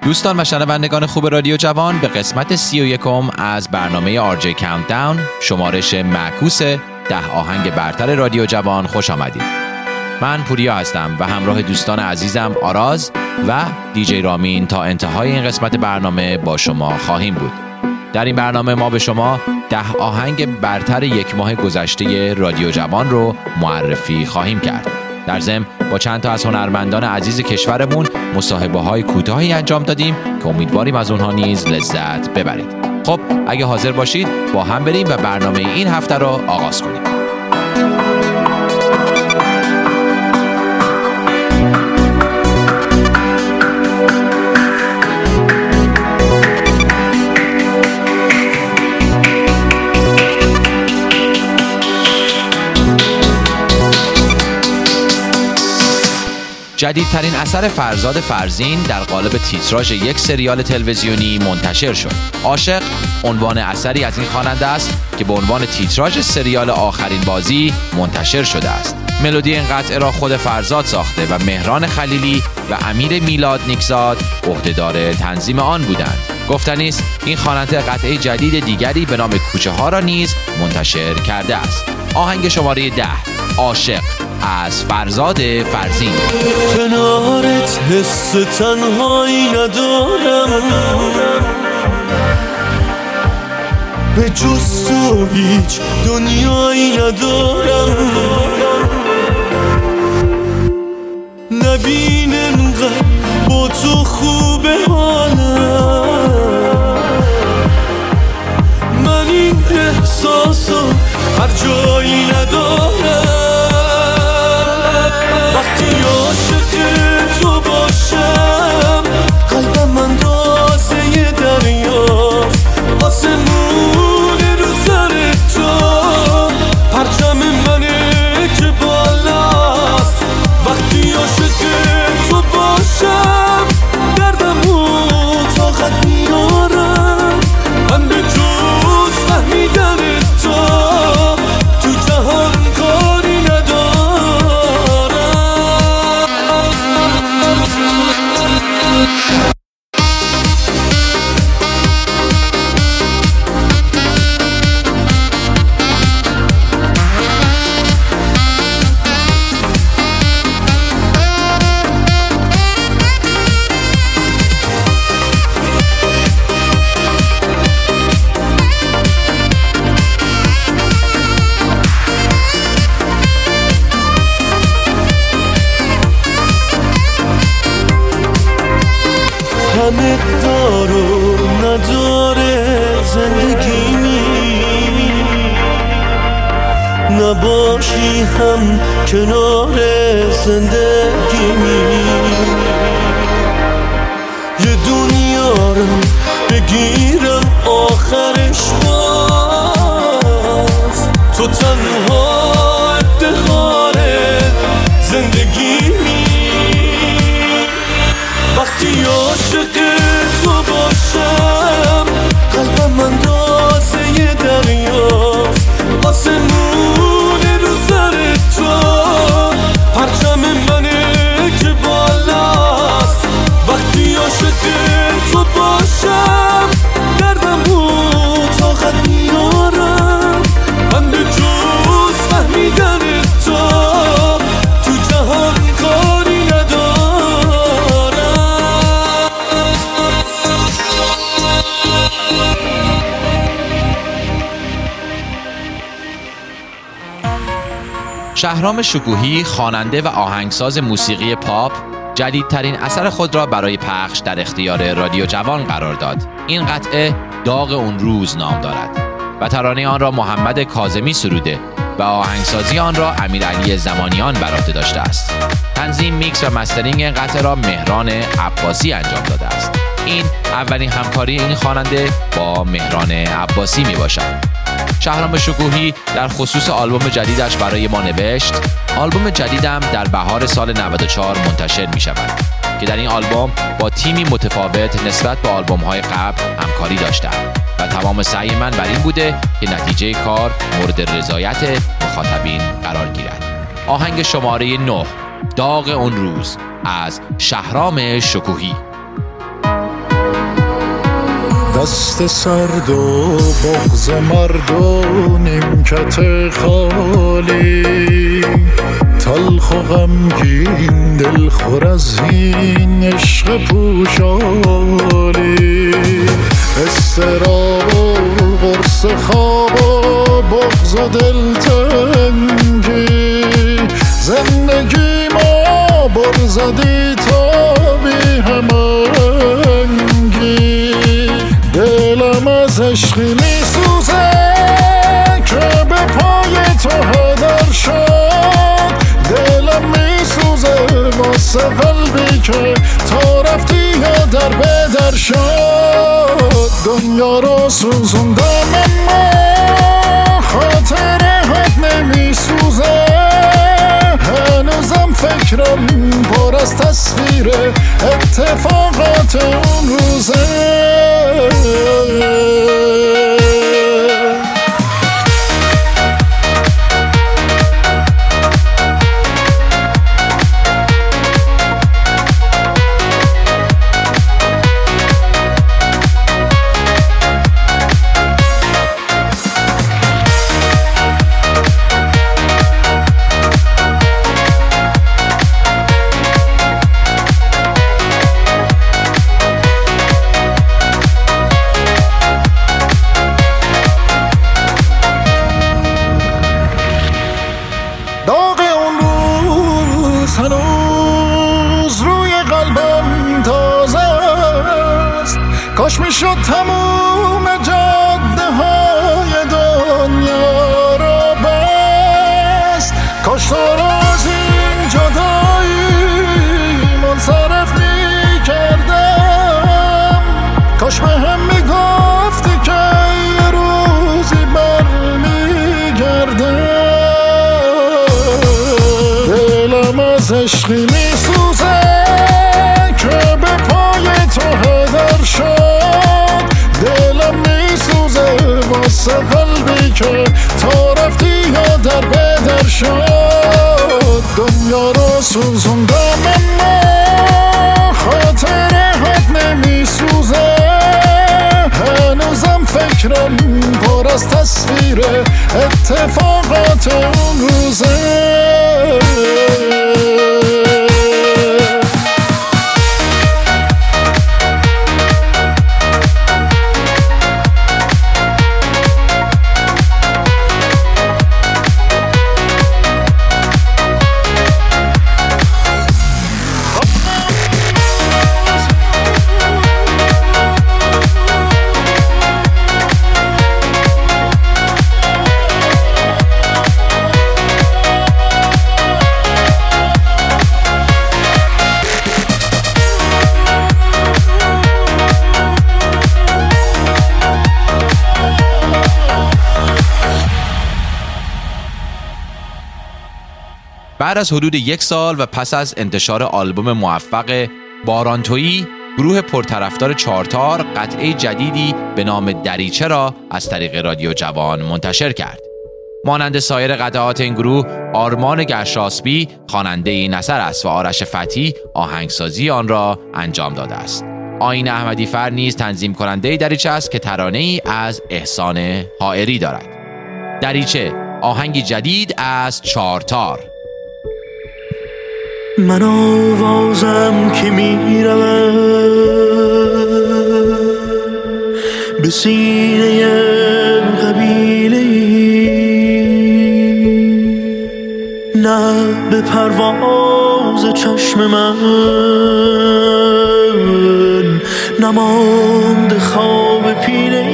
دوستان و شنوندگان خوب رادیو جوان، به قسمت 31 از برنامه RJ Countdown شمارش معکوس 10 آهنگ برتر رادیو جوان خوش آمدید. من پوریا هستم و همراه دوستان عزیزم آراز و دیجی رامین تا انتهای این قسمت برنامه با شما خواهیم بود. در این برنامه ما به شما 10 آهنگ برتر یک ماه گذشته رادیو جوان رو معرفی خواهیم کرد. در ضمن با چند تا از هنرمندان عزیز کشورمون مصاحبه‌های کوتاهی انجام دادیم که امیدواریم از اونها نیز لذت ببرید. خب اگه حاضر باشید با هم بریم و برنامه این هفته رو آغاز کنیم. جدیدترین اثر فرزاد فرزین در قالب تیتراژ یک سریال تلویزیونی منتشر شد. عاشق عنوان اثری از این خواننده است که به عنوان تیتراژ سریال آخرین بازی منتشر شده است. ملودی این قطعه را خود فرزاد ساخته و مهران خلیلی و امیر میلاد نیکزاد عهدهدار تنظیم آن بودند. گفتنی است این خواننده قطعه جدید دیگری به نام کوچه ها را نیز منتشر کرده است. آهنگ شماره 10 عاشق از فرزاد فرزین. کنارت حس تنهایی ندارم، به جز تو هیچ دنیایی ندارم. نبین انقدر با تو خوبه حالم، من این احساسو هر جایی ندارم. وقتی عاشق تو باشم قلبم من رازه دریاست، آسمون رو سر تو پرچم منه که بالاست. وقتی عاشق تو باشم دردمو طاقت میارم، من به جز فهمیدن تو جهان کاری ندارم. همه دار و نداره زندگیمی، نباشی هم کنار زندگیمی. یه دنیا رو بگیرم آخرش باز، تو تنها افتخار زندگیمی. وقتی عاشق تو باشم قلبم من رازه دریاست، آسمون رو سر تو پرچم منه که بالاست. وقتی عاشق تو باشم دردمو طاقت میارم، من به جز فهمیدن تو جهان کاری ندارم. شهرام شکوهی خواننده و آهنگساز موسیقی پاپ جدیدترین اثر خود را برای پخش در اختیار رادیو جوان قرار داد. این قطعه داغ اون روز نام دارد و ترانه آن را محمد کاظمی سروده و آهنگسازی آن را امیرعلی زمانیان بر عهده داشته است. تنظیم، میکس و مسترینگ این قطعه را مهران عباسی انجام داده است. این اولین همکاری این خواننده با مهران عباسی می باشد. شهرام شکوهی در خصوص آلبوم جدیدش برای ما نوشت: آلبوم جدیدم در بهار سال 94 منتشر می شود که در این آلبوم با تیمی متفاوت نسبت به آلبوم‌های قبل همکاری داشتم و تمام سعی من بر این بوده که نتیجه کار مورد رضایت مخاطبین قرار گیرد. آهنگ شماره 9 داغ اون روز از شهرام شکوهی. دست سرد و بغض مرد و نیمکت خالی، تلخ و غمگین دلخور از این عشق پوشالی، استراب و قرص خواب و بغض و دلتنگی، زندگی ما برزدی تا بی همانگی، دلم از عشقی می سوزه که به پای تو هدر شد، دلم می سوزه واسه قلبی که تا رفتی یا در بدر شد، دنیا رو سوزوندم اما خاطره حد نمی سوزه، هنوزم فکرم پر از تصویر اتفاقات اون روزه. هنوز روی قلبم تازه است، کاش میشد تموم جاده های دنیا را بست، کاش تو از این جدایی منصرف میکردم، کاش به هم میگفتی که یه روزی برمیگردم، از عشقی می سوزه که به پای تو هدر شد، دلم می سوزه واسه قلبی که تا رفتی یا در بدر شد، دنیا رو سوزوندم اما خاطره حد نمی سوزه، هنوزم فکرم پر از تصویر اتفاقات اون روزه. بعد از حدود 1 سال و پس از انتشار آلبوم موفق باران تویی، گروه پرطرفدار چارتار قطعه جدیدی به نام دریچه را از طریق رادیو جوان منتشر کرد. مانند سایر قطعات این گروه، آرمان گرشاسبی خواننده این اثر است و آرش فتحی آهنگسازی آن را انجام داده است. آیین احمدی فر نیز تنظیم کننده دریچه است که ترانه‌ای از احسان حائری دارد. دریچه، آهنگی جدید از چارتار. من آوازم که میرود به سینه قبیله، نه به پرواز چشم من نماند خواب پیله،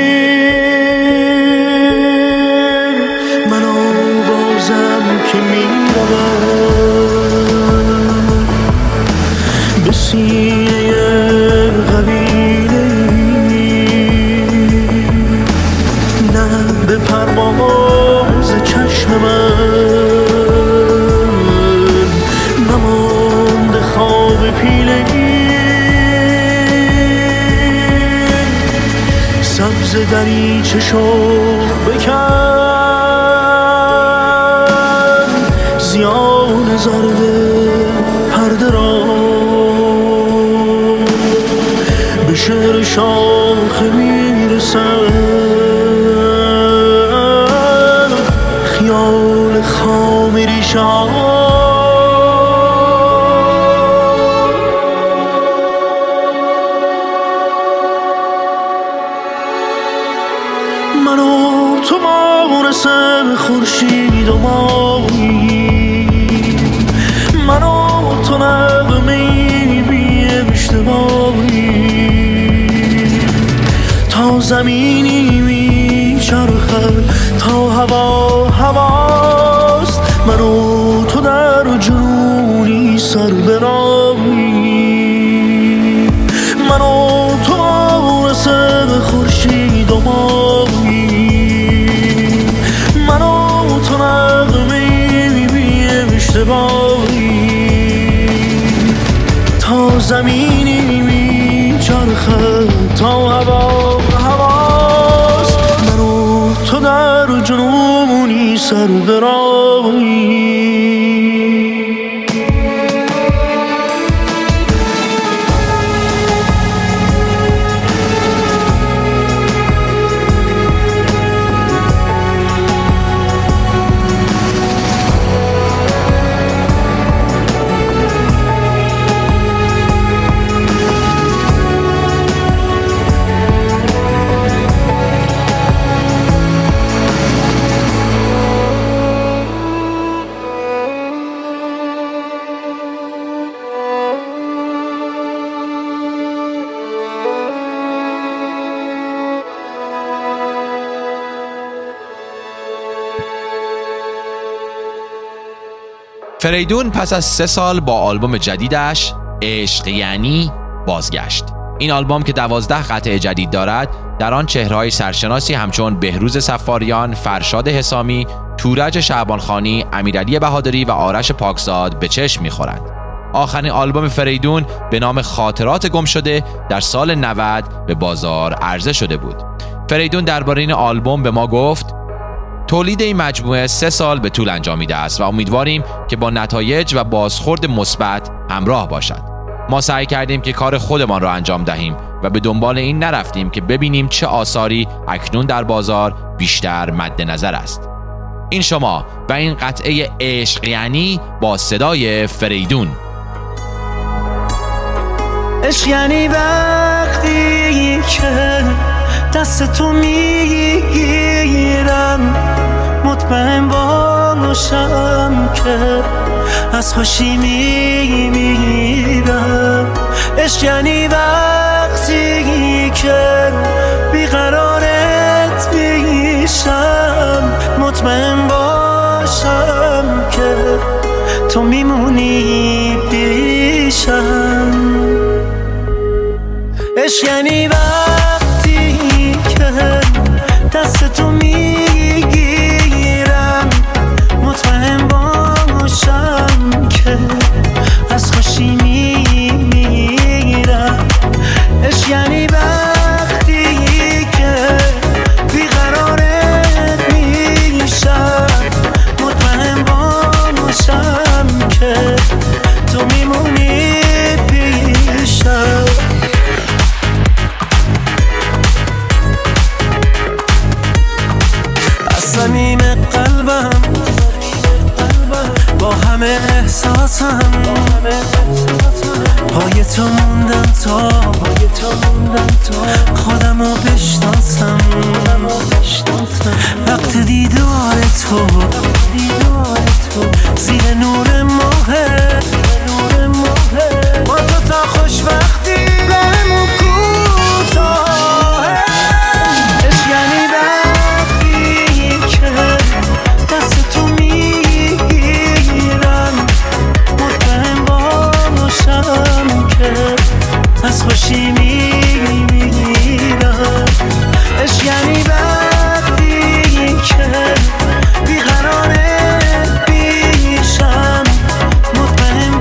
من آوازم که میرود به سینه قبیله، نه به پرواز چشم من نماند خواب پیله، سبز دریچه شو بکن، زیان زرد پرده را شعر شاخه میرسن، خیال خام ریشان من و تو مانسه خورشید و ماهی، من و تو نغمه‌ای بی اشتباهی، تا زمینی میچرخد تا هوا هواست، من و تو در جنونی سر براهی، من و تو مانسه خورشید و ماهی، من و تو نغمه‌ای بی اشتباهی، تا زمینی میچرخد تا هوا هواست، من و تو در جنونی سر براهی. فریدون پس از 3 سال با آلبوم جدیدش عشق یعنی بازگشت. این آلبوم که 12 قطعه جدید دارد، در آن چهره‌های سرشناسی همچون بهروز صفاریان، فرشاد حسامی، تورج شعبانخانی، امیرعلی بهادری و آرش پاکزاد به چشم می‌خورند. آخرین آلبوم فریدون به نام خاطرات گم شده در سال 90 به بازار عرضه شده بود. فریدون درباره این آلبوم به ما گفت: تولید این مجموعه 3 سال به طول انجامیده است و امیدواریم که با نتایج و بازخورد مثبت همراه باشد. ما سعی کردیم که کار خودمان را انجام دهیم و به دنبال این نرفتیم که ببینیم چه آثاری اکنون در بازار بیشتر مد نظر است. این شما و این قطعه عشق یعنی با صدای فریدون. عشق یعنی وقتی که دست تو میگیرم، مطمئن باشم که از خوشی میمیرم. عشق یعنی وقتی که بیقرارت میشم، مطمئن باشم که تو میمونی پیشم. عشق یعنی وقتی که دست تو میگیرم، مطمئن باشم که از خوشی میمیرم. عشق یعنی وقتی که بیقرارت میشم، مطمئن باشم که تو میمونی پیشم. صمیم قلبم با همه احساسم، پای تو موندم تا خودمو بشناسم. وقت دیدار تو زیر نور ماهه، با تو تا خوشبختی بهمون کوتاهه. عشق یعنی دست تو میگیرم، مطمئن باشم که از خوشی میمیرم. عشق یعنی وقتی که بیقرارت پیشم، مطمئن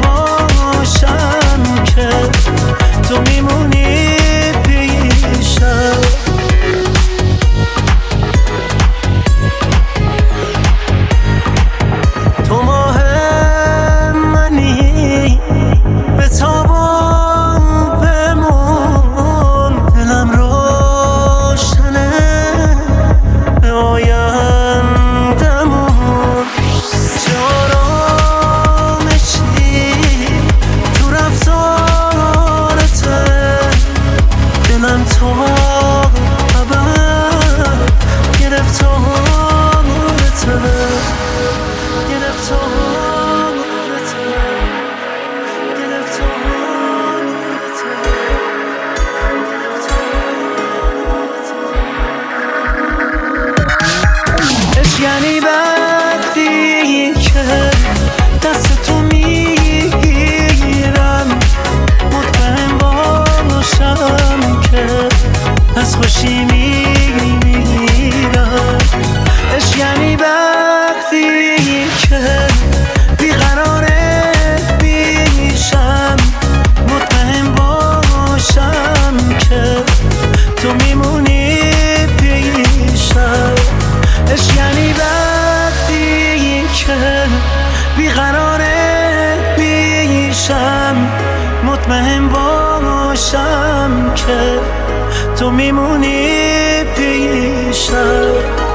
باشم، مطمئن باشم که تو میمونی پیشم.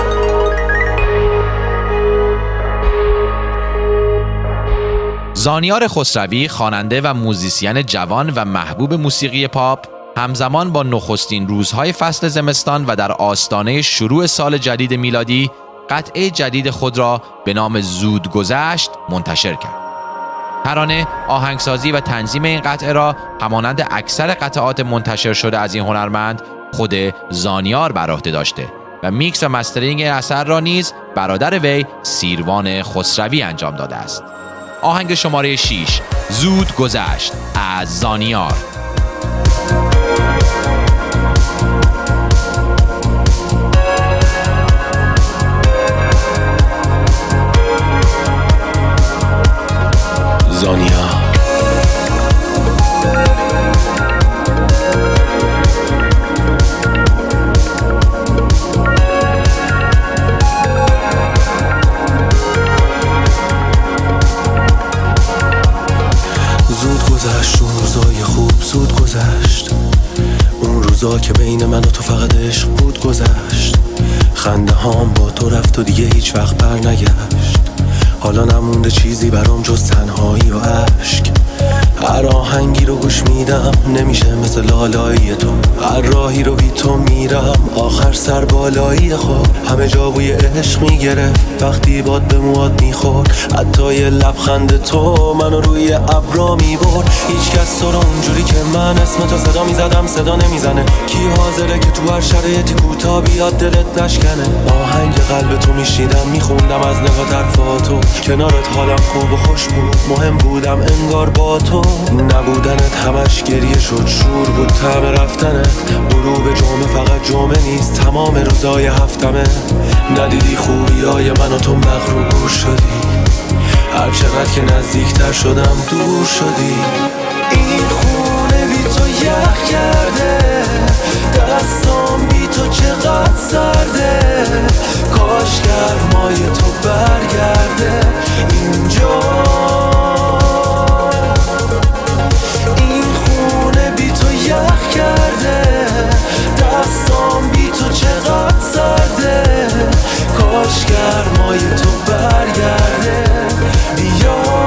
زانیار خسروی خواننده و موزیسین جوان و محبوب موسیقی پاپ همزمان با نخستین روزهای فصل زمستان و در آستانه شروع سال جدید میلادی قطعه جدید خود را به نام زود گذشت منتشر کرد. ترانه، آهنگسازی و تنظیم این قطعه را همانند اکثر قطعات منتشر شده از این هنرمند خود زانیار بر عهده داشته و میکس و مسترینگ این اثر را نیز برادر وی سیروان خسروی انجام داده است. آهنگ شماره 6 زود گذشت از زانیار. زانیار گذشت اون روزای خوب، زود گذشت اون روزا که بین من و تو فقط عشق بود. گذشت خنده هام با تو رفت و دیگه هیچ وقت بر نگشت. حالا نمونده چیزی برام جز تنهایی و عشق. هر آهنگی رو گوش میدم نمیشه مثل لالایی تو. هر راهی رو بی تو میرم آخر سر بالایی خود. همه جا بوی عشق میگرفت وقتی باد به موات میخورد. حتی یه لبخند تو منو روی ابرا میبرد. هیچ کس تو رو اونجوری که من اسم تو صدا میزدم صدا نمیزنه. کی حاضره که تو هر شرایطی کوتاه بیاد دلت نشکنه. آهنگ قلب تو میشیدم میخوندم از نگاه طرفاتو. کنارت حالم خوب و خوش بود، مهم بودم انگار با تو. نبودنت همش گریه شد، شور بود طعم رفتنت. غروب جمعه فقط جمعه نیست، تمام روزای هفتمه. ندیدی خوبیای من و تو مغرور شدی. هر چقدر که نزدیکتر شدم دور شدی. این خونه بی تو یخ کرده، دستام بی تو چقدر سرده. کاش گرمای تو برگرده اینجا. این خونه بی تو یخ کرده، دستام بی تو چقدر سرده. کاش گرمای تو برگرده بیا.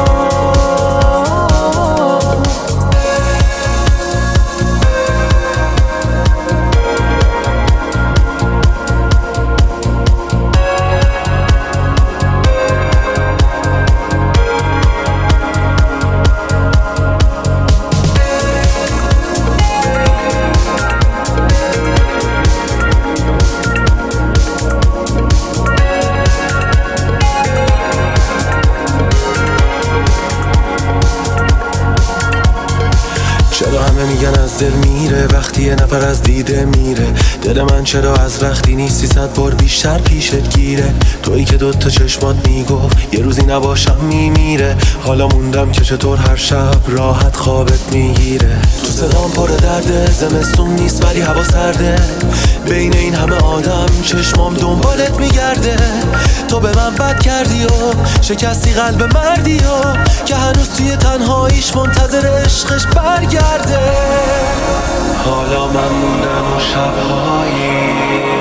میگن از دل میره وقتی یه نفر از دیده میره. دل من چرا از وقتی نیستی 100 بار بیشتر پیشت گیره. تویی که دوتا چشمات میگفت یه روزی نباشم میمیره. حالا موندم که چطور هر شب راحت خوابت میگیره. تو صدام پر درده، زمستون نیست ولی هوا سرده. بین این همه آدم چشمام دنبالت میگرده. تو به من بد کردی و شکستی قلب مردی و که هنوز توی تنهاییش منتظر عشقش برگرده. حالا من موندم و شبهایی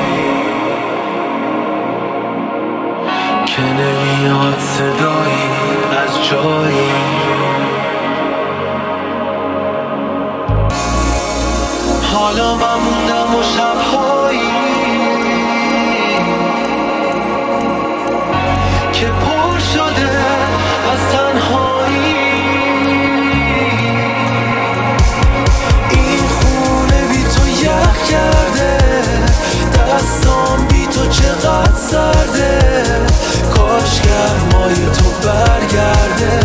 که نمیاد صدایی از جایی. حالا من موندم و شبهایی که پر شده از تنهایی. این خونه بی تو یخ کرده، دستام بی تو چقدر سرده. کاش گرمای تو برگرده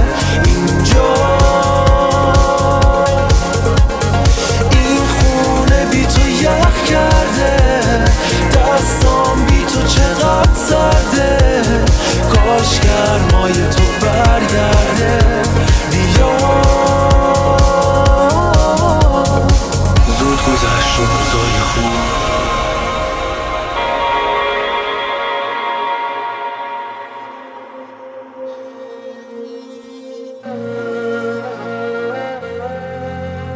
اینجا. این خونه بی تو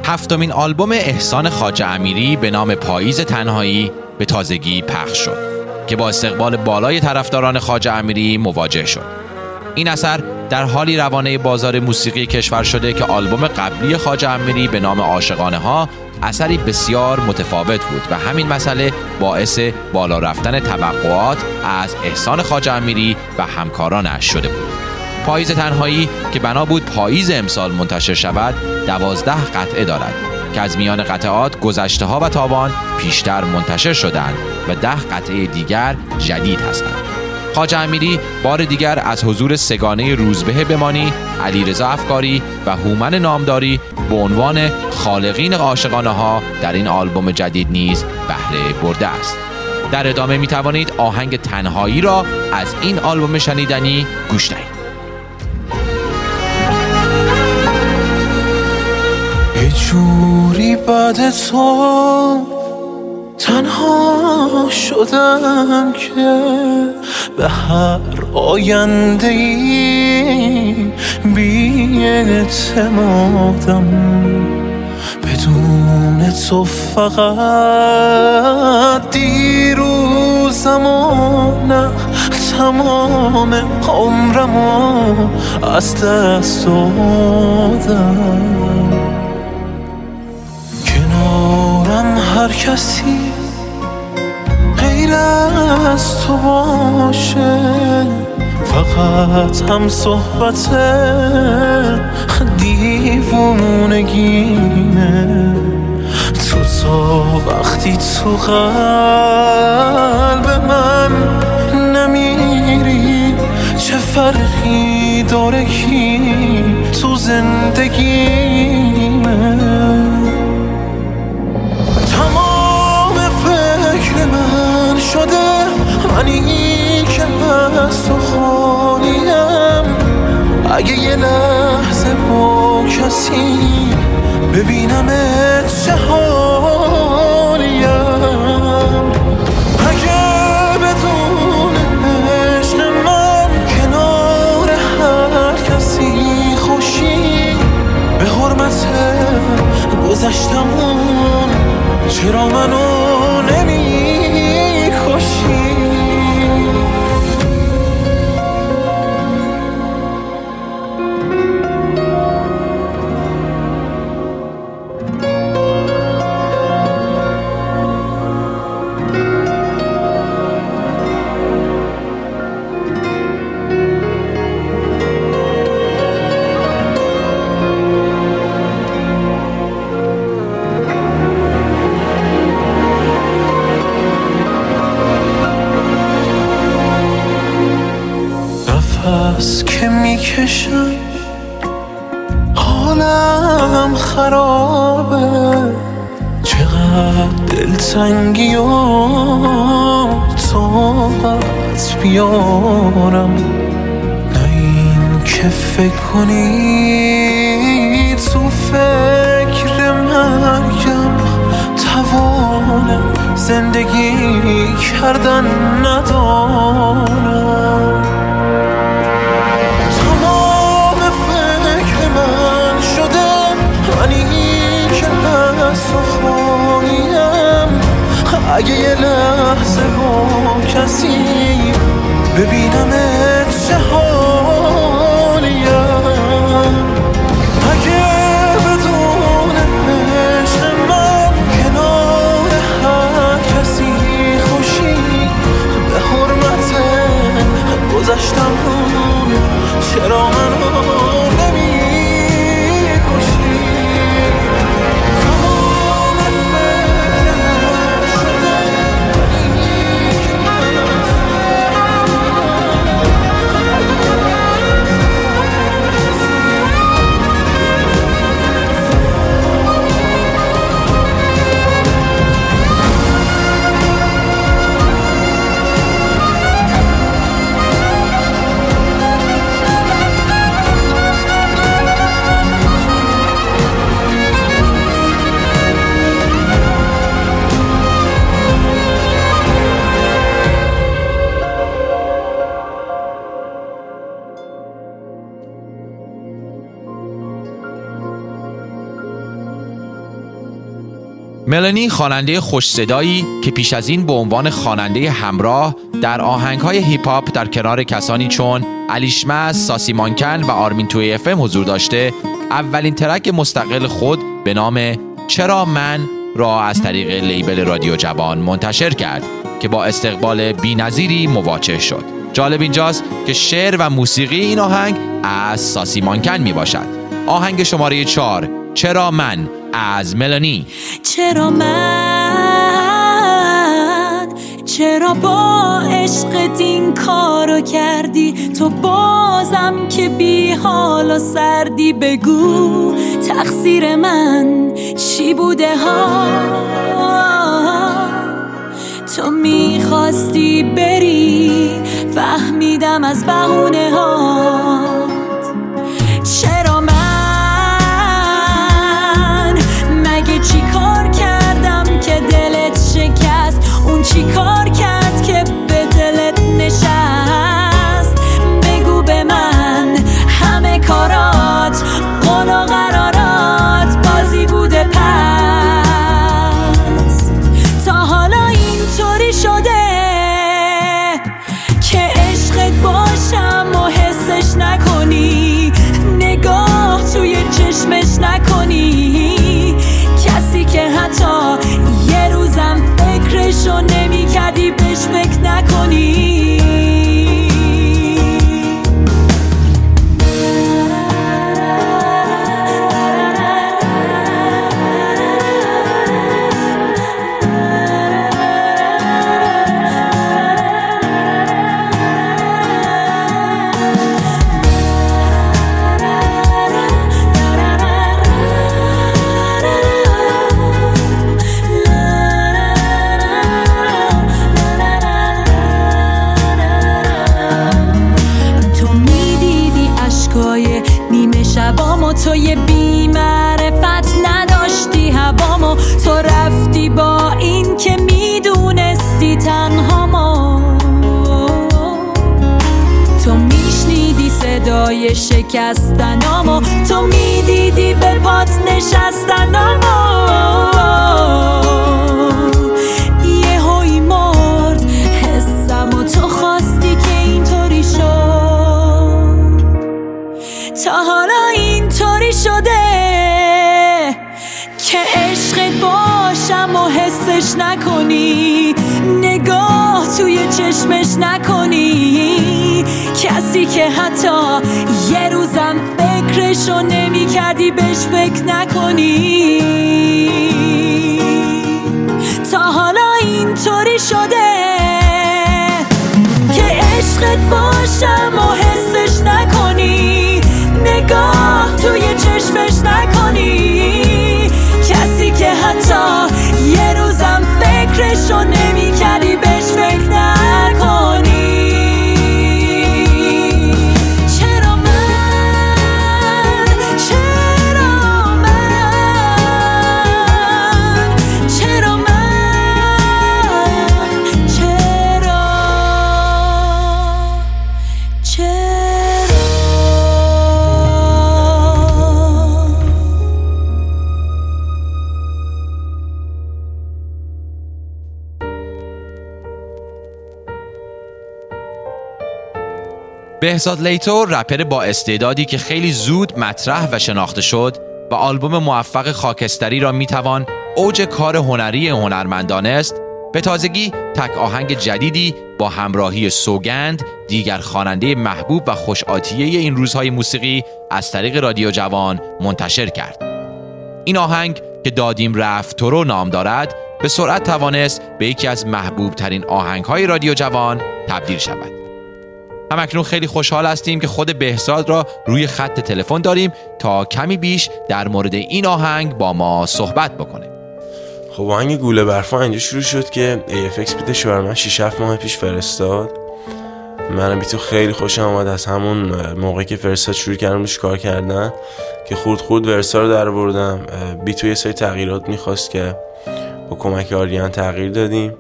هفتمین آلبوم احسان خواجه امیری به نام پاییز تنهایی به تازگی پخش شد که با استقبال بالای طرفداران خواجه امیری مواجه شد. این اثر در حالی روانه بازار موسیقی کشور شده که آلبوم قبلی خواجه امیری به نام عاشقانه ها اثری بسیار متفاوت بود و همین مسئله باعث بالا رفتن توقعات از احسان خواجه امیری و همکارانش شده بود. پاییز تنهایی که بنا بود پاییز امسال منتشر شود 12 قطعه دارد که از میان قطعات گذشته ها و تابان پیشتر منتشر شدند و 10 قطعه دیگر جدید هستند. خواجه امیری بار دیگر از حضور سگانه روزبه بمانی، علیرضا افکاری و هومن نامداری به عنوان خالقین عاشقانه ها در این آلبوم جدید نیز بهره برده است. در ادامه می توانید آهنگ تنهایی را از این آلبوم شنیدنی گوش دهید. یه جوری بعد تو تنها شدم که به هر آینده‌ای بی‌اعتمادم. بدون تو فقط دیروزم و نه تمام عمرمو از دست دادم. کنارم هر کسی غیر از تو باشه، فقط هم صحبت دیوونگینه. تو تا وقتی تو قلب من نمیری، چه فرقی داره کی تو زندگیمه. تمام فکر من شده منی که از تو خالیم. اگه یه لحظه با کسی ببینمت چه حالیم، اگه بدون عشق من کنار هر کسی خوشی، به حرمت گذشتمون چرا منو نمی خوشی. نفس که میکشم حالم خرابه، چقدر دلتنگی و طاقت بیارم. نه این که فکر کنی تو فکر مرگم توان زندگی کردن ندارم. اگه یه لحظه با کسی ببینمت چه حالیم، اگه بدون عشق من کنار هر کسی خوشی، به حرمت گذشتمون چرا منو نمی کشی. ملانی خواننده خوش صدایی که پیش از این به عنوان خواننده همراه در آهنگ‌های هیپ هاپ در کنار کسانی چون الیشمس، ساسی مانکن و آرمین توی اف ام حضور داشته، اولین ترک مستقل خود به نام چرا من را از طریق لیبل رادیو جوان منتشر کرد که با استقبال بی‌نظیری مواجه شد. جالب اینجاست که شعر و موسیقی این آهنگ از ساسی مانکن می باشد. آهنگ شماره 4، چرا من، از ملانی. چرا من، چرا با عشقت این کارو کردی؟ تو بازم که بی حال و سردی، بگو تقصیر من چی بوده ها؟ تو میخواستی بری، فهمیدم از بهونه هات. چرا من، مگه چی کار کردم که دلت شکست؟ اون چی کار کرد که به دلت نشست؟ بگو به من همه کارات، قول و قرارات بازی بوده پس. تا حالا اینطوری شده که عشقت باشم و حسش نکنی، نگاه توی چشمش نکنی، کسی که حتی یه روزم فکرشو نمی کردی بهش فکر نکنی. تو یه بی‌معرفت نداشتی هوامو، تو رفتی با این که میدونستی تنهامو. تو میشنیدی صدای شکستنامو، تو میدیدی به پات نشستنامو. یه هوی مرد حسم و تو خواستی که اینطوری شد. تا حالا اینطوری شده که عشقت باشم و حسش نکنی، نگاه توی چشمش نکنی، کسی که حتی یه روزم فکرشو نمی کردی بهش فکر نکنی. تا حالا اینطوری شده که عشقت باشم و حسش نکنی، نگاه توی چشمش نکنی، کسی که حتی یه روزم فکرشو نمی کردی بهش فکر نکنی. چرا من، چرا من، چرا من، چرا بهزاد لیتو، رپر با استعدادی که خیلی زود مطرح و شناخته شد و آلبوم موفق خاکستری را میتوان اوج کار هنری هنرمندانه است، به تازگی تک آهنگ جدیدی با همراهی سوگند، دیگر خواننده محبوب و خوش‌آتیه این روزهای موسیقی، از طریق رادیو جوان منتشر کرد. این آهنگ که دادیم رفت تو رو نام دارد، به سرعت توانست به یکی از محبوب ترین آهنگ‌های رادیو جوان تبدیل شود. همکنون خیلی خوشحال هستیم که خود بهزاد را روی خط تلفن داریم تا کمی بیش در مورد این آهنگ با ما صحبت بکنه. خب آهنگ گوله برفا اینجا شروع شد که AFX بیتش بر من 6-7 ماه پیش فرستاد. منم بیتو خیلی خوشم آمد. از همون موقعی که فرستاد شروع کردم روش کار کردن که خورد ورسا رو در آوردم. بیتو یه سری تغییرات میخواست که با کمک آریان تغییر دادیم.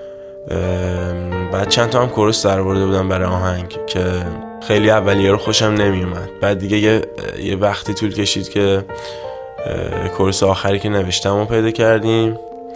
بعد چند تا هم کورس در آورده بودم برای آهنگ که خیلی اولیه رو خوشم نمی اومد. بعد دیگه یه وقتی طول کشید که کورس آخری که نوشتم رو پیدا کردیم.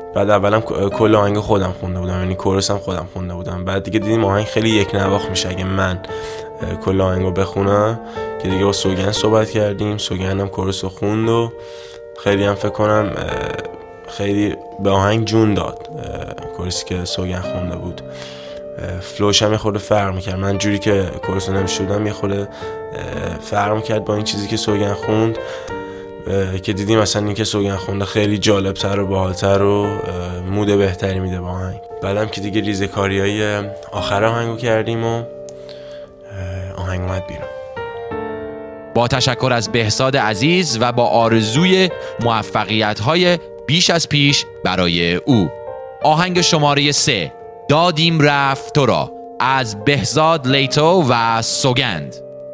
بعد اولم کل آهنگ خودم خونده بودم، یعنی کورس هم خودم خونده بودم. بعد دیگه دیدیم آهنگ خیلی یک نواخت میشه اگه من کل آهنگو بخونم، که دیگه با سوگند صحبت کردیم، سوگندم کورس رو خوند و خیلی هم فکر کنم خیلی به آهنگ جون داد. کورسی که سوگند خونده بود فلوش هم یه خورده فرق میکرد. من جوری که کورس رو نمیشدم یه خورده فرق میکرد با این چیزی که سوگند خوند، که دیدیم مثلا این که سوگند خونده خیلی جالبتر و باحالتر و مود بهتری میده با آهنگ. بعدم که دیگه ریزه‌کاریای آخر آهنگو کردیم و آهنگ اومد بیرون. با تشکر از بهزاد عزیز و با آرزوی موفقیت‌های بیش از پیش برای او، آهنگ شماره 3 دادیم رفت تو را از بهزاد لیتو و سوگند.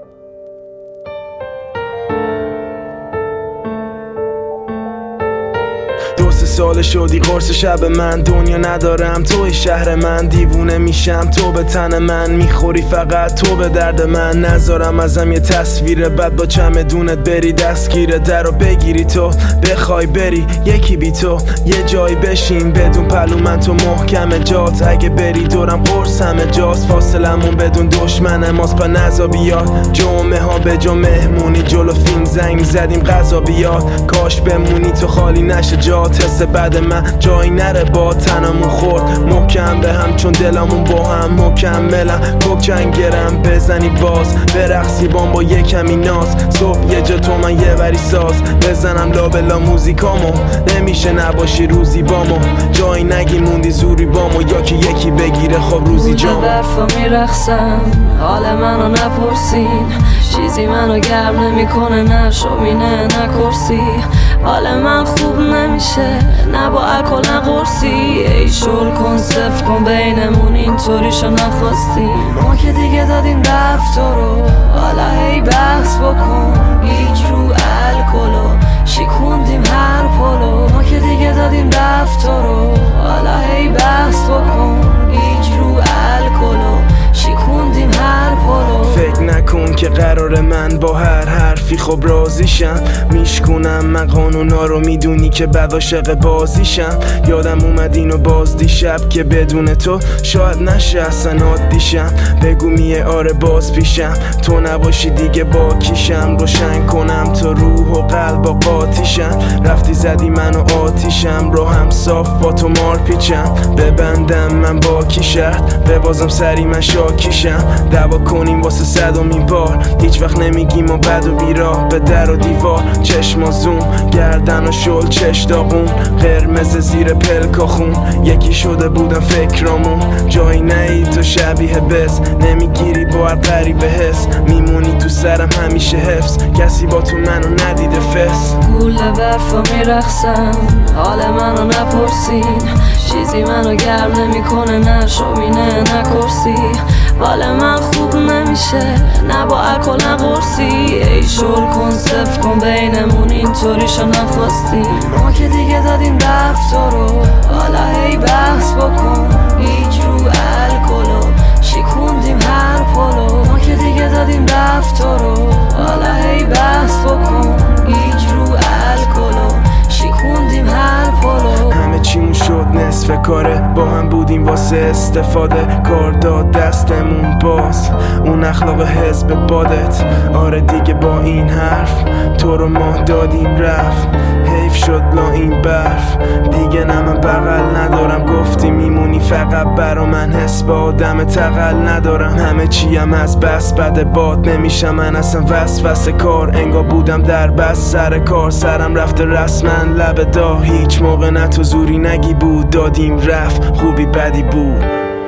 سال شدی قرص شب من، دنیا ندارم توی شهر من، دیوونه میشم تو به تن من، میخوری فقط تو به درد من، نذارم ازم یه تصویر بد با چمدونت بری دستگیر درو بگیری تو بخوای بری یکی بی تو یه جایی بشین بدون پلو من تو محکم جات، اگه بری دورم قرص همه جاست، فاصلمون بدون دشمن ماست پا نزا بیاد، جمعه ها به جا مهمونی جلو فیلم زنگ زدیم غذا بیاد، کاش بمونی تو خالی نشه جات، حس بعد من جایی نره با تنمون خورد محکم به هم چون دلمون با هم مکملم، کوکنگرم بزنی باز برقصی با یه کمی ناز، صبح یه جا تو من یه وری ساز بزنم لابلا موزیکامو، نمیشه نباشی روزی بامو، جایی نگی موندی زوری بامو، یا که یکی بگیره خب روزی جامو. برفا میرخصم حال منو نپرسین، چیزی منو گرم نمیکنه نه شومینه نه کرسی، حال من خوب نمیشه نه با الکل نه قرصی، ای شل کن صف کن بینمون اینطوریشو نخواستیم، ما که دیگه دادیم رفت رو حالا هی بحث بکن، هیچ رو الکلو شیکوندیم هر پلو، ما که دیگه دادیم رفت رو حالا هی بحث بکن، هیچ رو الکلو شیکوندیم هر پلو، فکر نکن که قرار من با هر حرفی خب راضیشم، میشکنم من قانونا رو میدونی که بعد عاشق بازیشم، یادم اومد اینو باز دیشب که بدون تو شاید نشه اصلا عادیشم، بگو میه آره باز پیشم تو نباشی دیگه با کیشم، روشن کنم تا روح و قلب با قاطیشم، رفتی زدی منو آتیشم رو هم صاف با تو مار پیچم، ببندم من با کی شرط ببازم سری من شاکیشم، دعوا کنیم واسه صدومین بار، هیچ وقت نمیگیم و بد و بیراه به در و دیوار، چشم زوم گردن و شل چش داغون، قرمز زیر پلکا خون، یکی شده بودم فکرامون، جایی نهی تو شبیه بس، نمیگیری با هر غریبه حس، میمونی تو سرم همیشه حفظ، کسی با تو منو ندیده فس، گوله برفا میرخصم حال منو نپرسین، چیزی منو گرم نمیکنه نه شومینه نه کرسی، حال من خوب نمیشه نه با الکل نه قرصی، ای شل کن صف کن بینمون اینطوریشو نخواستیم، ما که دیگه دادیم رفت رو حالا هی بحث بکن، هیچ رو الکلو شیکوندیم هر پلو، ما که دیگه دادیم رفت رو حالا هی بحث بکن، هیچ رو الکلو شیکوندیم هر پلو، همه چیمون شد نصف کاره، با هم بودیم واسه استفاده، کار داد دستمون باز اون اخلاق حزب بادت، آره دیگه با این حرف تو رو ما دادیم رفت، حیف شد لا این برف دیگه نه من بغل ندارم، گفتی میمونی فقط برا من حس با آدم تقل ندارم، همه چیم از بس بد باد نمیشم من اصلا وسوسه کار، انگار بودم در بس سر کار، سرم رفته رسما لب دا، هیچ موقع نه تو زوری نگی بود، دادیم رفت خوبی بدی بود،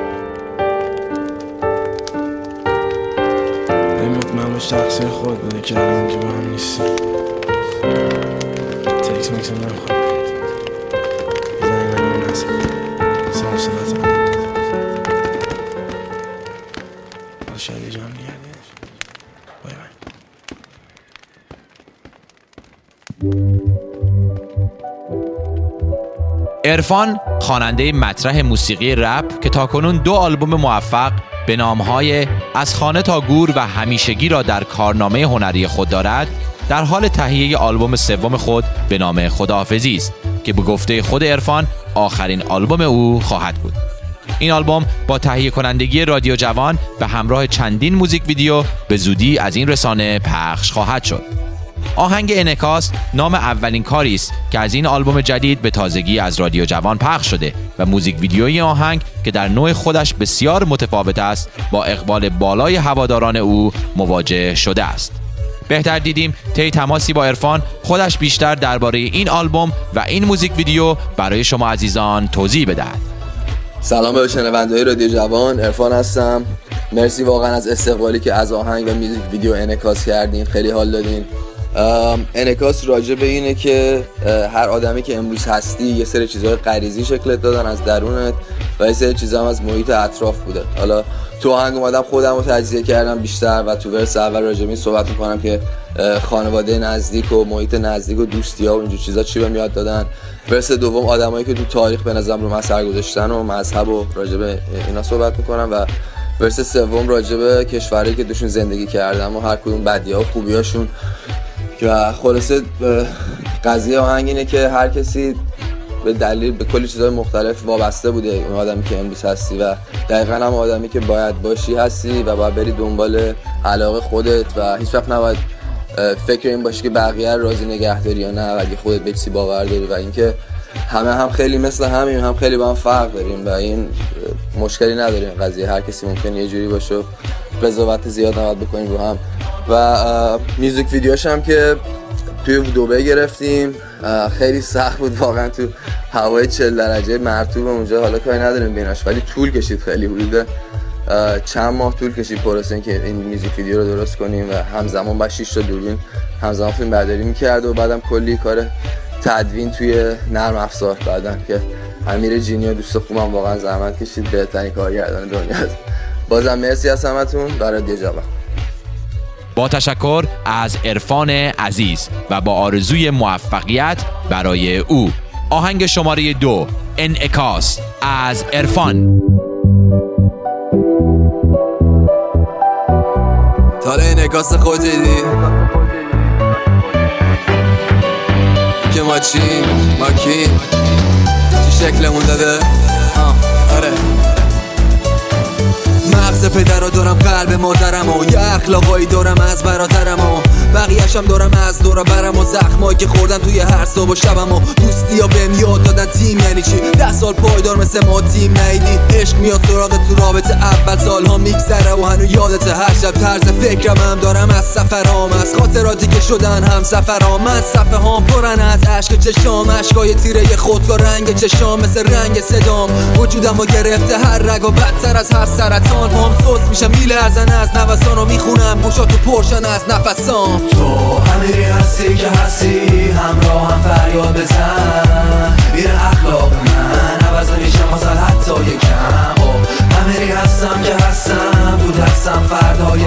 مطمئن باش تقصیر خود بوده که الان که با هم نیستی، تکس میکسم نمیخواد زنی نگیم نزد سامسونت هم شاید یه جام نگردیش بای بای. عرفان خواننده مطرح موسیقی رپ که تاکنون 2 آلبوم موفق به نامهای از خانه تا گور و همیشگی را در کارنامه هنری خود دارد، در حال تهیه آلبوم سوم خود به نام خداحافظی است که به گفته خود عرفان آخرین آلبوم او خواهد بود. این آلبوم با تهیه کنندگی رادیو جوان به همراه چندین موزیک ویدیو به زودی از این رسانه پخش خواهد شد. آهنگ انعکاس نام اولین کاری است که از این آلبوم جدید به تازگی از رادیو جوان پخش شده و موزیک ویدیوی آهنگ که در نوع خودش بسیار متفاوت است با اقبال بالای هواداران او مواجه شده است. بهتر دیدیم طی تماسی با عرفان خودش بیشتر درباره این آلبوم و این موزیک ویدیو برای شما عزیزان توضیح بدهد. سلام به شنونده‌های رادیو جوان، عرفان هستم. مرسی واقعا از استقبالی که از آهنگ و موزیک ویدیو انعکاس کردین، خیلی حال دادین. انعکاس راجع به اینه که هر آدمی که امروز هستی یه سری چیزهای غریزی شکلت دادن از درونت و یه سری چیزا هم از محیط اطراف بوده. حالا تو آهنگ اومدم خودم رو تجزیه کردم بیشتر و تو ورس اول راجع به این صحبت میکنم که خانواده نزدیک و محیط نزدیک و دوستی‌ها و اینجور چیزا چی بهم یاد دادن. ورس دوم آدمایی که تو تاریخ به نظرم رو اثر گذاشتن و مذهب و راجع به اینا صحبت میکنم و ورس سوم راجع به کشوری که توشون زندگی کردم و هر کدوم بدی‌ها و خوبیاشون. و خلاصه قضیه آهنگ اینه که هر کسی به دلیل به کلی چیزهای مختلف وابسته بوده اون آدمی که امروز هستی و دقیقاً هم آدمی که باید باشی هستی و باید بری دنبال علاقه خودت و هیچ وقت نباید فکر این باشی که بقیه راضی نگهداری یا نه و اگه خودت به چیزی باور داری و اینکه همه هم خیلی مثل همیم، هم خیلی با هم فرق داریم و این مشکلی نداریم. قضیه هر کسی ممکنه یه جوری باشه و قضاوت زیاد نباید بکنیم رو هم. و میوزیک ویدیوش هم که توی دبی گرفتیم، خیلی سخت بود واقعا تو هوای 40 درجه مرطوب اونجا. حالا کاری نداریم بیناش، ولی طول کشید، خیلی حدود چند ماه طول کشید پروسه که این میوزیک ویدیو رو درست کنیم و همزمان با 6 تا دوربین همزمان فیلم برداری می‌کرد و بعدم کلی کار تدوین توی نرم افزار بعدن که امیر جینی و دوست خوبم واقعا زحمت کشید، بهترین کارگردان دنیا است. بازم مرسی از همتون برای رادیو جوان. با تشکر از عرفان عزیز و با آرزوی موفقیت برای او، آهنگ شماره 2 انعکاس از عرفان. تا انعکاس خود دیدی که ما چی؟ ما کی؟ چی شکلمون داده؟ آره مغز پدرها دارم، قلب مادرم و یه اخلاقایی دارم از برادرم و بقیه‌شم دارم از دور برم و زخمایی که خوردم توی هر صبح و شبم و دوستی ها بهم یاد دادن تیم یعنی چی. 10 سال پایدار مثل ما تیم ندیدی، عشق میاد سراغ تو رابطه اول، سالها میگذره و هنوز یادت. هر شب طرز فکرم هم دارم از سفرام، از خاطراتی که شدن هم سفرام. من صفحه هام پرن از عشق چشام، عشقای تیره خودکار رنگ چشام مثل رنگ صدام. وجودمو گرفته هر رگ و بدتر از هر سرطان، پام سوس میشم میلرزن از نفسانو میخونم گوشا تو پرشن از نفسام. تو همیری هستی که هستی، همراه هم فریاد بزن. این اخلاق من عوض نمیشم واسه حتی یکم. همیری هستم که هستم، تو دستم فردای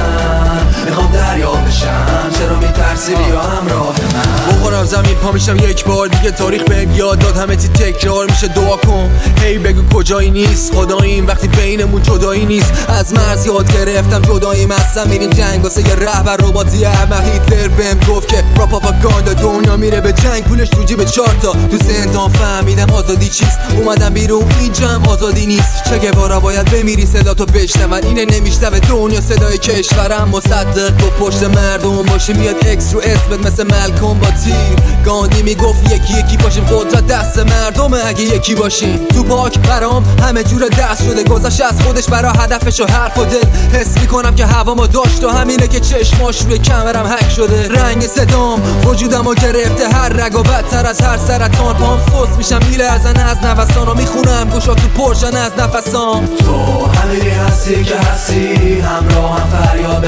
من. میخوام دریا بشم، چرا میترسی بیا همراه من. بخورم زمین پا میشم یک بار دیگه، تاریخ بهم یاد داد همه چی تکرار میشه. دعا کن هی بگو کجایی نیست خداییم وقتی بینمون جدایی نیست. از مرز یاد گرفتم جداییم، هستم میریم جنگ واسه یه رهبر رباتی. احمق هیتلر بهم گفت که پروپاگاندا دنیا میره به جنگ، پولش تو جیب 4 تا. تو زندان فهمیدم آزادی چیست، اومدم بیرون اینجا هم آزادی نیست. چه گوارا باید بمیری صدا تو بشنون، اینه نمیشنوه دنیا صدای کشورم. مصدق تو پشت مردم باشی، میاد اکس رو اسمت مثل ملکم با تیر. گاندی میگفت یکی یکی باشیم، قدرت دست مردمه اگه یکی باشیم. تو پاک برام همه جور دست شده، گذشت از خودش برا هدفش و حرف و دل. حس میکنم که هوامو داشت و همینه که چشماش روی کمرم هک شده. رنگ صدام وجودمو گرفته هر رگ و بدتر از هر سرطان. پام سوس میشم میلرزن از نفسانو میخونم گوشا تو پرشن از نفسام. تو همیری هستی که هستی، همراه هم فریاد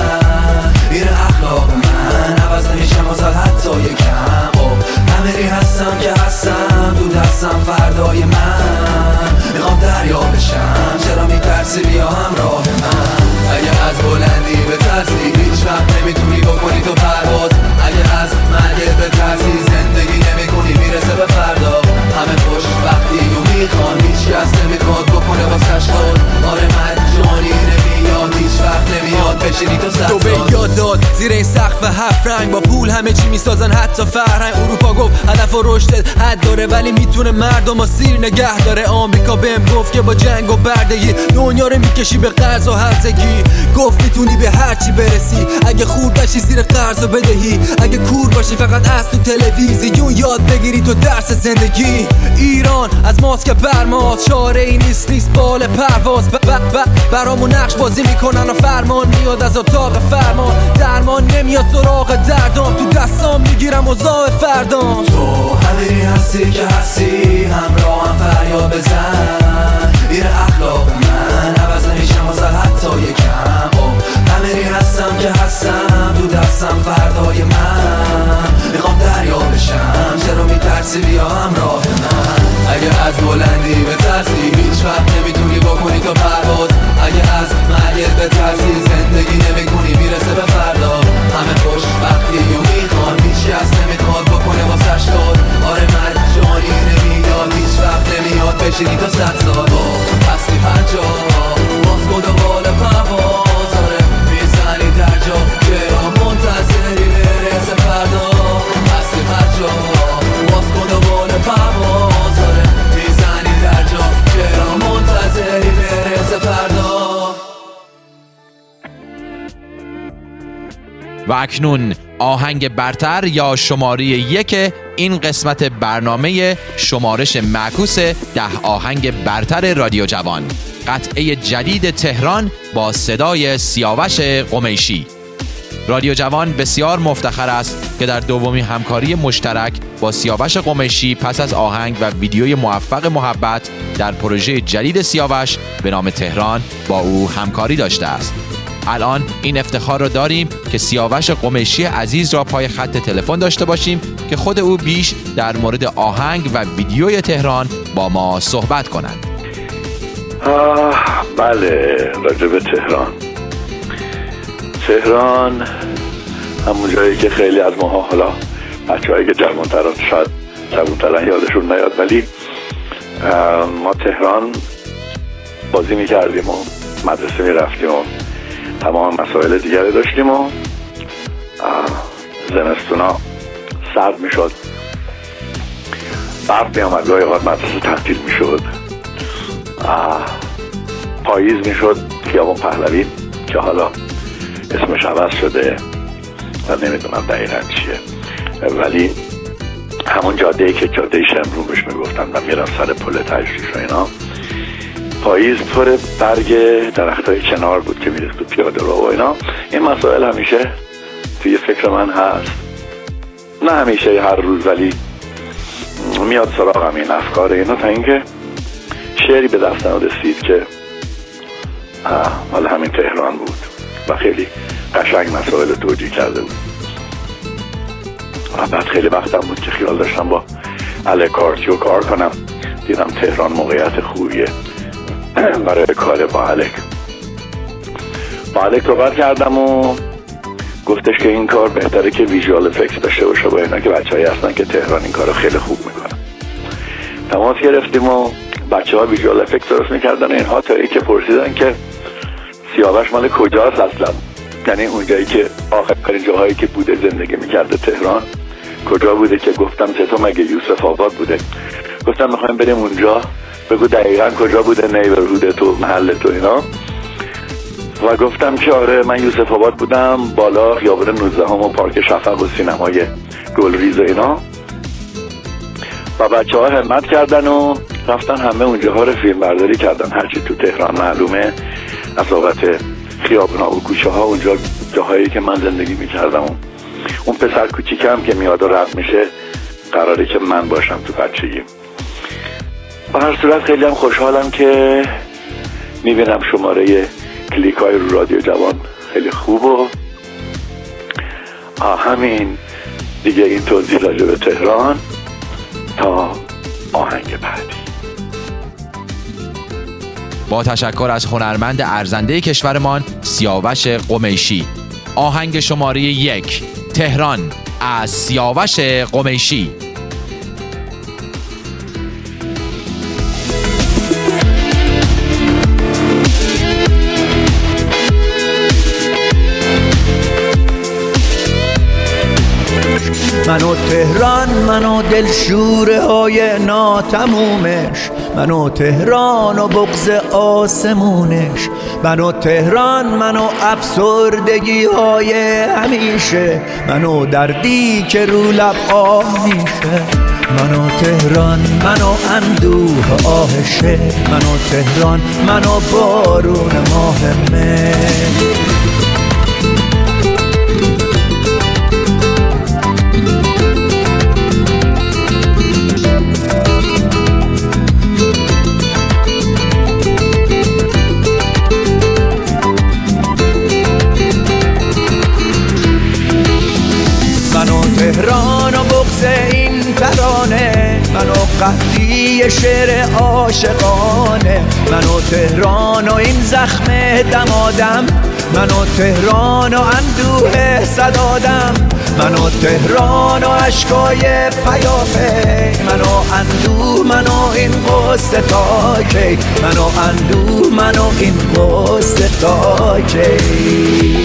بزن. این اخلاق من عوض نمیشم واسه حتی یکم. همیری هستم که هستم، تو دستم فردای من. میخوام دریا بشم، چرا میترسی بیا همراه من. اگه از بلندی بترسی هیچ وقت نمیتونی بکنی تو پرواز. اگه از مرگت بترسی زندگی نمیکنی میرسه به فردا. همه خوش وقتی و میخوان، هیچ کس نمیخواد بکنه واسش خود. آره من جانی نمیاد، هیچ وقت نمیاد بشینی تو سخت. تو به یاد داد زیر این سقف 7 رنگ با پول همه چی میسازن حتی فرهنگ. اروپا گفت هدف و رشدت حد داره ولی میتونه مردم اسیر نگه داره. آمریکا بهم گفت که با جنگ و بردگی دنیا رو میکشی به قرض و هرزگی. گفت میتونی به هرچی برسی اگه خورد نشی زیر قرض و بدهی. اگه کور باشی فقط از تو تلویزیون یاد بگیری تو درس زندگی. ایران از ماسک برماز چاره ای نیست بال پرواز. برامون نقش بازی میکنن و فرمان میاد از اتاق فرمان. درمان نمیاد سراغ دردام تو دستام میگیرم اوضاع فردام. تو همینی هستی که هستی همراه هم فریاد بزن. این اخلاق من عوض نمیشم واسه حتی یکم. همینی هستم که هستم تو دستم فردای من. میخوام دریا بشم چرا میترسی بیا همراه من. اگه از بلندی بترسی هیچ وقت نمیتونی بکنی تو پرواز. اگه از مرگت بترسی زندگی نمیکنی میرسه به فردا. همه خوشبختی و میخوان هیچی از نمیخواد بکنه واسش کار. آره مرگ جانی نمیاد هیچ وقت نمیاد بشینی تا 100 سال. هستی هر جا باز کن دوبال پرواز. آره میزنی در جا چرا منتظری برسه فردا. هستی هر جا باز کن دوبال پرواز. آره میزنی در جا چرا منتظری برسه فردا. و اکنون آهنگ برتر یا شماره 1 این قسمت برنامه شمارش معکوس 10 آهنگ برتر رادیو جوان. قطعه جدید تهران با صدای سیاوش قمیشی. رادیو جوان بسیار مفتخر است که در دومین همکاری مشترک با سیاوش قمیشی پس از آهنگ و ویدیوی موفق محبت در پروژه جدید سیاوش به نام تهران با او همکاری داشته است. الان این افتخار رو داریم که سیاوش قمیشی عزیز را پای خط تلفن داشته باشیم که خود او بیش در مورد آهنگ و ویدیوی تهران با ما صحبت کنند. بله، راجع به تهران همون جایی که خیلی از ماها حالا بچه‌هایی که جوان‌ترن شاید جوان‌ترن یادشون نیاد، ولی ما تهران بازی می‌کردیم و مدرسه می‌رفتیم و تمام مسائل دیگری داشتیم و زمستونا سرد میشد، برف میامد، گاهی اوقات مدرسه تعطیل میشد، پاییز میشد خیابان پهلوی که حالا اسمش عوض شده و نمیدونم دقیقا چیه، ولی همون جاده‌ای که جاده شمرون بهش میگفتن و میرن سر پل تجریش و اینا، پاییز پر برگ درختای کنار بود که میرسد تو پیاده رو و اینا. این مسائل همیشه توی فکر من هست، نه همیشه هر روز، ولی میاد سراغم این افکار اینا، تا اینکه شعری به دستم رسید که مال همین تهران بود و خیلی قشنگ مسائل توجیه کرده بود. بعد خیلی وقتم بود که خیال داشتم با الکارتیو کار کنم، دیدم تهران موقعیت خوبیه برای کار با الک صحبت کردم و گفتش که این کار بهتره که ویژوال افکت داشته باشه با اینا که بچه‌هایی هستن که تهران این کارو خیلی خوب میکنن. تماس گرفتیم و بچه‌ها ویژوال افکت درست میکردن اینها، تا اینکه پرسیدن که سیاوش مال کجاست اصلا، یعنی اونجایی که آخرین جاهایی که بوده زندگی میکرده تهران کجا بوده، که گفتم چطور مگه یوسف آباد بوده؟ گفتم میخوایم بریم اونجا، بگو دقیقا کجا بوده، نیبرهود تو، محل تو اینا. و گفتم که آره من یوسف آباد بودم، بالا خیابان 19 و پارک شفق و سینمای گلریز و اینا. و بچه ها همت کردن و رفتن همه اونجاها رو فیلم برداری کردن، هرچی تو تهران معلومه از بابت خیابونا و کوچه ها، اونجا جاهایی که من زندگی میکردم. اون پسر کوچیکم که میاد و رد میشه قراره که من باشم تو بچگی. به هر صورت خیلی هم خوشحالم که میبینم شماره کلیک های رو رادیو جوان خیلی خوب و همین دیگه. این توضیح راجع به تهران تا آهنگ بعدی. با تشکر از هنرمند ارزنده کشورمان سیاوش قمیشی. آهنگ شماره 1 تهران از سیاوش قمیشی. منو تهران، منو دلشوره های ناتمومش، منو تهران و بغض آسمونش، منو تهران، منو افسردگی های همیشه، منو دردی که رو لب آه میشه، منو تهران، منو اندوه آهشه، منو تهران، منو بارون ماه مه. منو تهران و بغض این ترانه، منو قحطی شعر عاشقانه، منو تهران و این زخم دمادم، منو تهران و اندوه صدادم، منو تهران و عشقای پیاپی، منو اندوه، منو این قصه تا کی، منو اندوه، منو این قصه تا کی.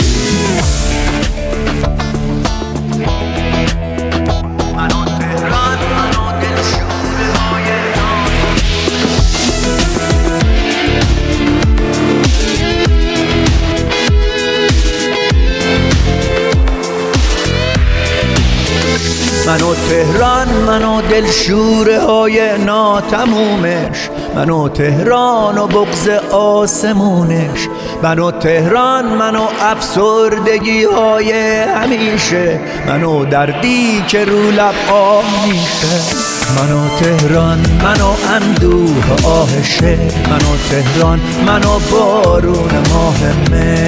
منو تهران، منو دلشوره های ناتمومش، منو تهران و بغض آسمونش، منو تهران، منو افسردگی های همیشه، منو دردی که رو لب آه میشه، منو تهران، منو اندوه آهشه، منو تهران، منو بارون ماه مه.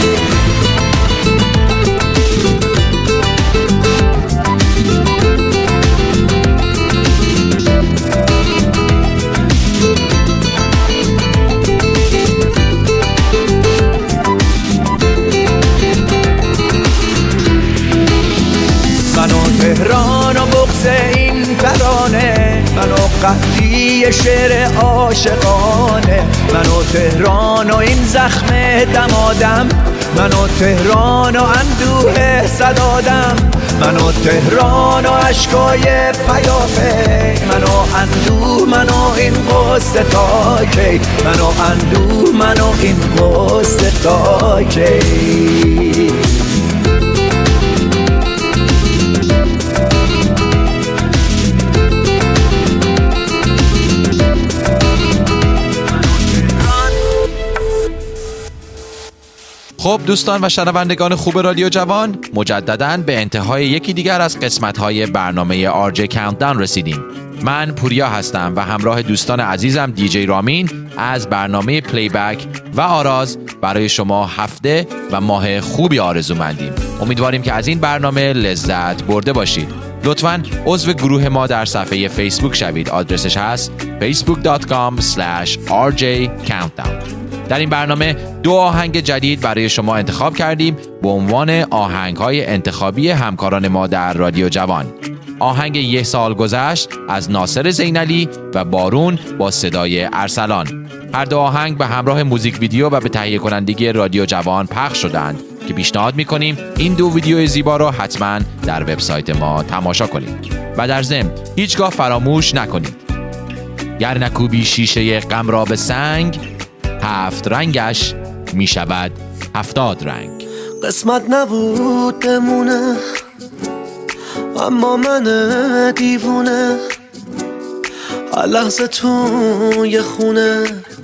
منو تهران و بغض این ترانه، منو قحطی شعر عاشقانه، منو تهران و این زخم دمادم، منو تهران و اندوه صدادم، منو تهران و عشقای پیاپی، منو اندوه، منو این قصه تا کی، منو اندوه، منو این قصه تا کی. خب دوستان و شنوندگان خوب رادیو جوان، مجدداً به انتهای یکی دیگر از قسمت‌های برنامه RJ Countdown رسیدیم. من پوریا هستم و همراه دوستان عزیزم دیجی رامین از برنامه پلیبک و آراز برای شما هفته و ماه خوبی آرزومندیم. امیدواریم که از این برنامه لذت برده باشید. لطفاً عضو گروه ما در صفحه فیسبوک شوید. آدرسش هست facebook.com/RJCountdown. در این برنامه 2 آهنگ جدید برای شما انتخاب کردیم به عنوان آهنگ‌های انتخابی همکاران ما در رادیو جوان. آهنگ 1 سال گذشت از ناصر زینعلی و بارون با صدای ارسلان. هر 2 آهنگ به همراه موزیک ویدیو و به تهیه کنندگی رادیو جوان پخش شدند که پیشنهاد می‌کنیم این 2 ویدیو زیبا را حتما در وبسایت ما تماشا کنید. و در ضمن هیچگاه فراموش نکنید گر نکوبی شیشه غم را به سنگ، 7 رنگش می شود 70 رنگ. قسمت نبود بمونه، اما من دیوونه هر لحظه توی خونه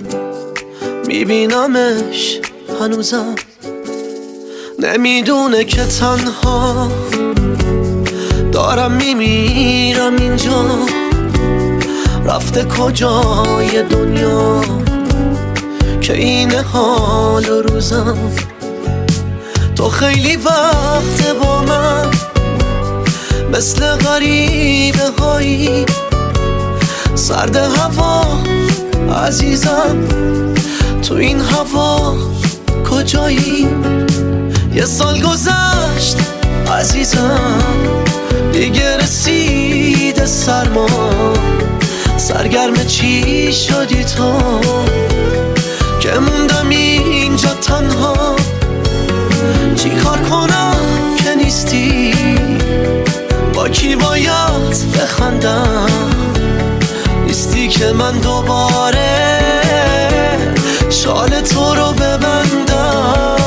میبینمش هنوزم، نمیدونه که تنها دارم میمیرم اینجا، رفته کجای دنیا که این حال روزم. تو خیلی وقت با من مثل غریبه هایی، سرد هوا عزیزم، تو این هوا کجایی؟ 1 سال گذشت عزیزم، دیگه رسید سرما، سرگرم چی شدی تو که موندم اینجا تنها؟ چی کار کنم که نیستی؟ با کی باید بخندم؟ نیستی که من دوباره شال تو رو ببندم.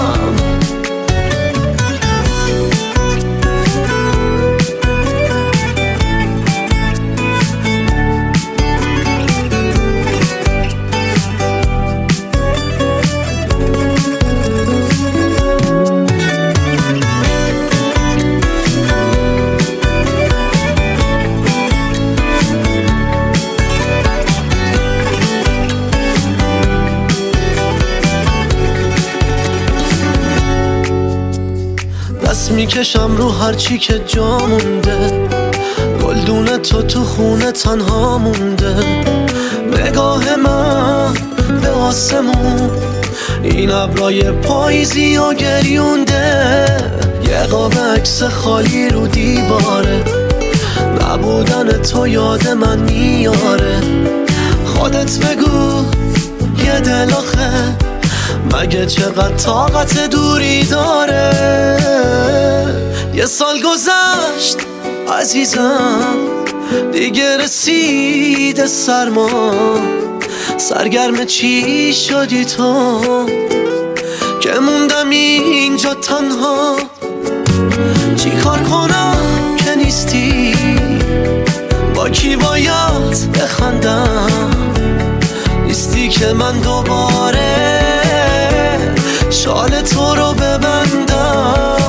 میکشم رو هرچی که جا مونده، گلدونه تو خونه تنها مونده. نگاه من به آسمون این ابرای پاییزی و گریونده. یه قاب عکس خالی رو دیواره، نبودن تو یاد من میاره. خودت بگو یه دل آخه مگه چقدر طاقت دوری داره؟ یه سال گذشت عزیزم دیگه رسید سرما. سرگرم چی شدی تو که موندم اینجا تنها؟ چی کار کنم که نیستی؟ با کی باید بخندم؟ نیستی که من دوباره شال تو رو ببندم.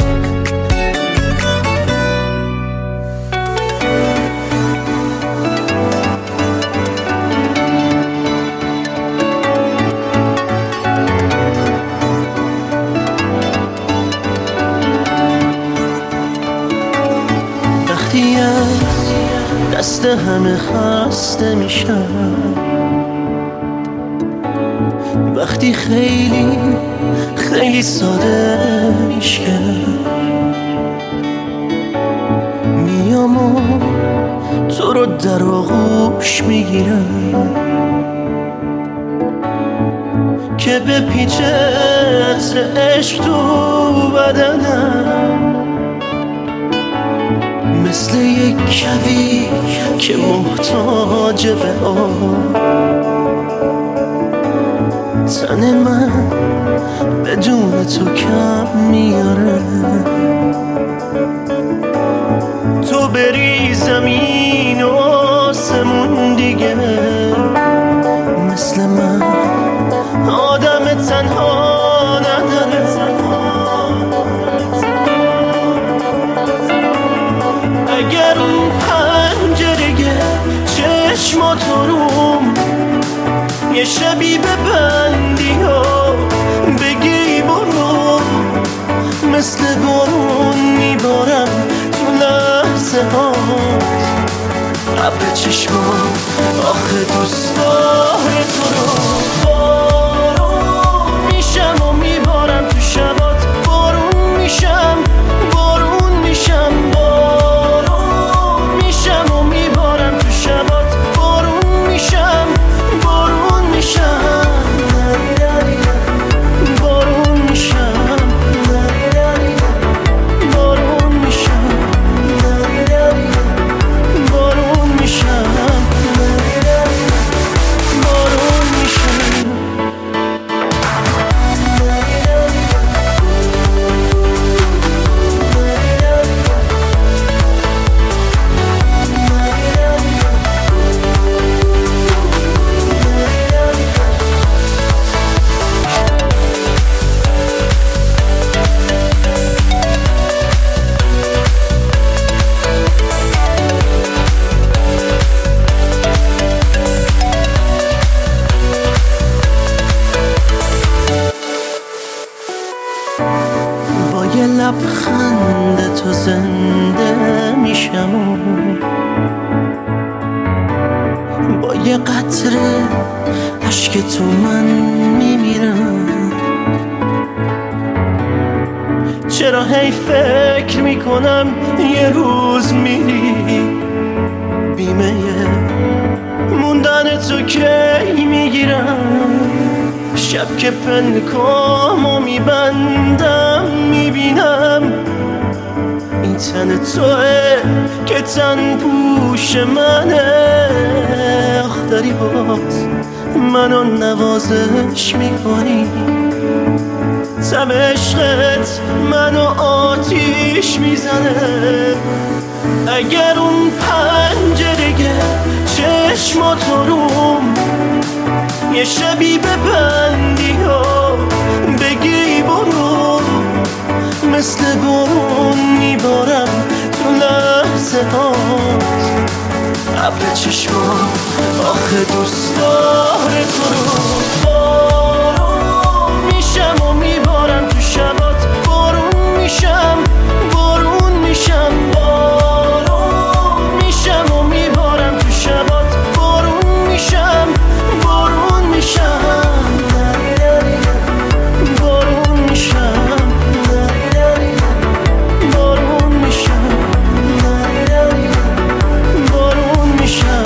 وقتی از دست همه خسته میشم، وقتی خیلی خیلی ساده میشم، میام و تو رو در آغوش میگیرم که به پیچه عشق تو بدنم. مثل یک کویر که محتاج به آب، تن من بدون تو کم میاره. تو بری زمین و آسمون دیگه مثل من آدم تنها نداره. اگر اون پنجره چشماتو روم یه شبی ببندی ها بگی برو، مثل بارون میبارم تو لحظه ها. ابر چشمان آخه دوست داره تو رو. بارون میشم و میبارم تو شبات، بارون میشم بارون میشم. بارون میشم و میبارم تو شبات، بارون میشم بارون میشم. بارون میشم بارون میشم بارون میشم بارون میشم. با یه لبخند تو زنده میشم و با یه قطره عشق تو من میمیرم. چرا هی فکر میکنم یه روز میری، بیمه موندن تو کی میگیرم. شب که پنکامو میبندم میبینم این تن توه که تن پوش منه. آخ داری باز منو نوازش میکنی، تب عشقت منو آتیش میزنه. اگر اون پنجره چشماتو روم یه شبی ببندی ها بگی برو، مثل بارون میبارم تو لحظه هات ابر چشمام. آخه دوست داره تو رو بارون میشم و میبارم تو شبات، بارون میشم بارون میشم، بارون میشم و میبارم تو شبات، بارون میشم بارون میشم، بارون میشم بارون میشم بارون میشم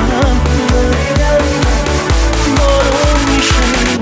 بارون میشم.